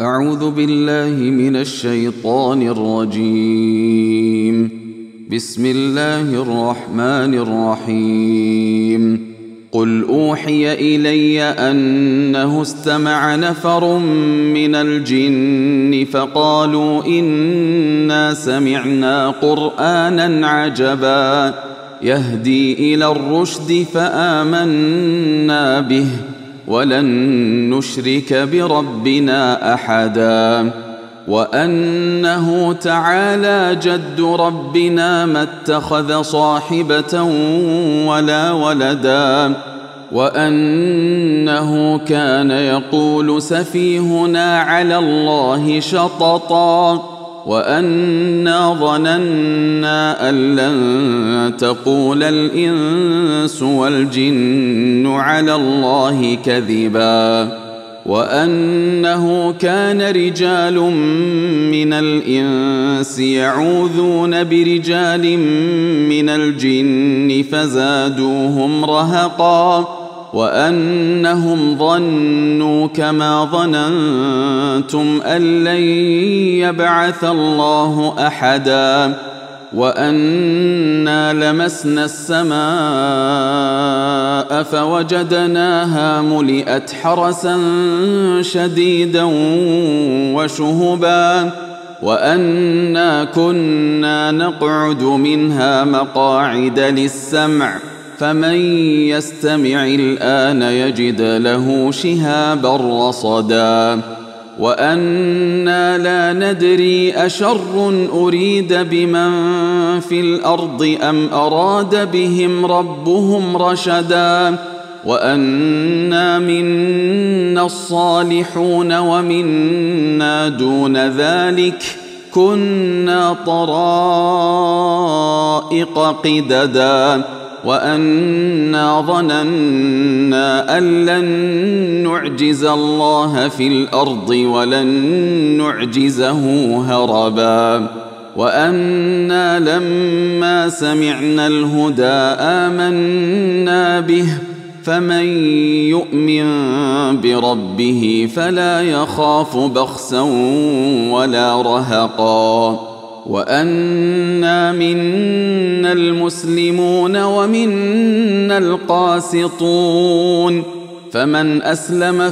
أعوذ بالله من الشيطان الرجيم. بسم الله الرحمن الرحيم. قل أوحي إلي أنه استمع نفر من الجن فقالوا إنا سمعنا قرآنا عجبا يهدي إلى الرشد فآمنا به ولن نشرك بربنا أحدا وأنه تعالى جد ربنا ما اتخذ صاحبة ولا ولدا وأنه كان يقول سفيهنا على الله شططا وأنا ظننا أن لن تقول الإنس والجن على الله كذبا وأنه كان رجال من الإنس يعوذون برجال من الجن فزادوهم رهقا وأنهم ظنوا كما ظننتم أن لن يبعث الله أحدا وأنا لمسنا السماء فوجدناها ملئت حرسا شديدا وشهبا وأنا كنا نقعد منها مقاعد للسمع فمن يستمع الآن يجد له شهابا رصدا وأنا لا ندري أشر أريد بمن في الأرض أم أراد بهم ربهم رشدا وأنا منا الصالحون ومنا دون ذلك كنا طرائق قددا وأنا ظننا أن لن نعجز الله في الأرض ولن نعجزه هربا وأنا لما سمعنا الهدى آمنا به فمن يؤمن بربه فلا يخاف بخسا ولا رهقا وأنا منا المسلمون ومنا القاسطون فمن أسلم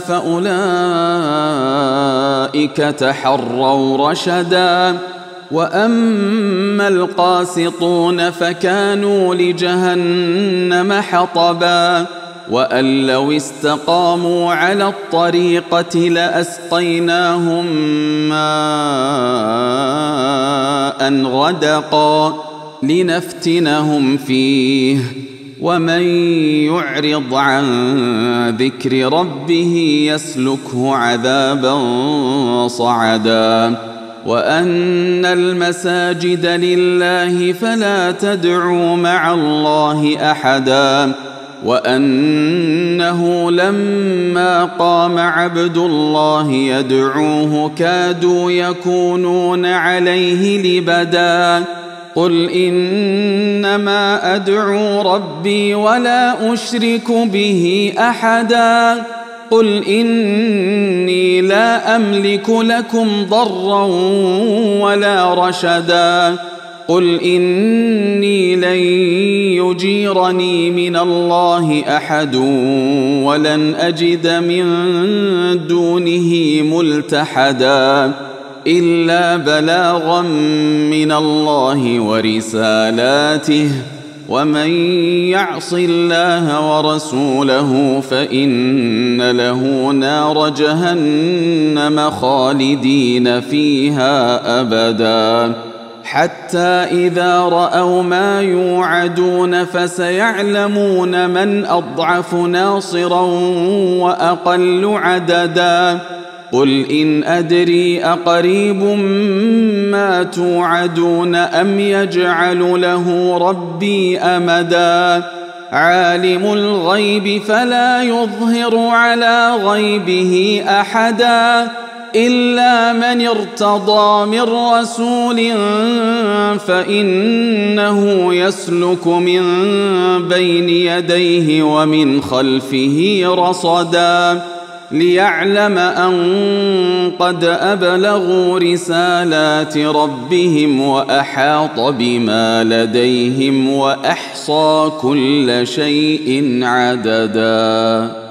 فأولئك تحروا رشدا وأما القاسطون فكانوا لجهنم حطبا وأن لو استقاموا على الطريقة لأسقيناهم ماء غدقا لنفتنهم فيه ومن يعرض عن ذكر ربه يسلكه عذابا صعدا وأن المساجد لله فلا تدعوا مع الله أحدا وأنه لما قام عبد الله يدعوه كادوا يكونون عليه لبدا قل إنما أدعو ربي ولا أشرك به أحدا قل إني لا أملك لكم ضرا ولا رشدا قل إني لن يجيرني من الله أحد ولن أجد من دونه ملتحدا إلا بلاغا من الله ورسالاته ومن يعص الله ورسوله فإن له نار جهنم خالدين فيها أبدا حتى إذا رأوا ما يوعدون فسيعلمون من أضعف ناصرا وأقل عددا قل إن أدري أقريب ما توعدون أم يجعل له ربي أمدا عالم الغيب فلا يظهر على غيبه أحدا إلا من ارتضى من رسول فإنه يسلك من بين يديه ومن خلفه رصدا ليعلم أن قد أبلغوا رسالات ربهم وأحاط بما لديهم وأحصى كل شيء عددا.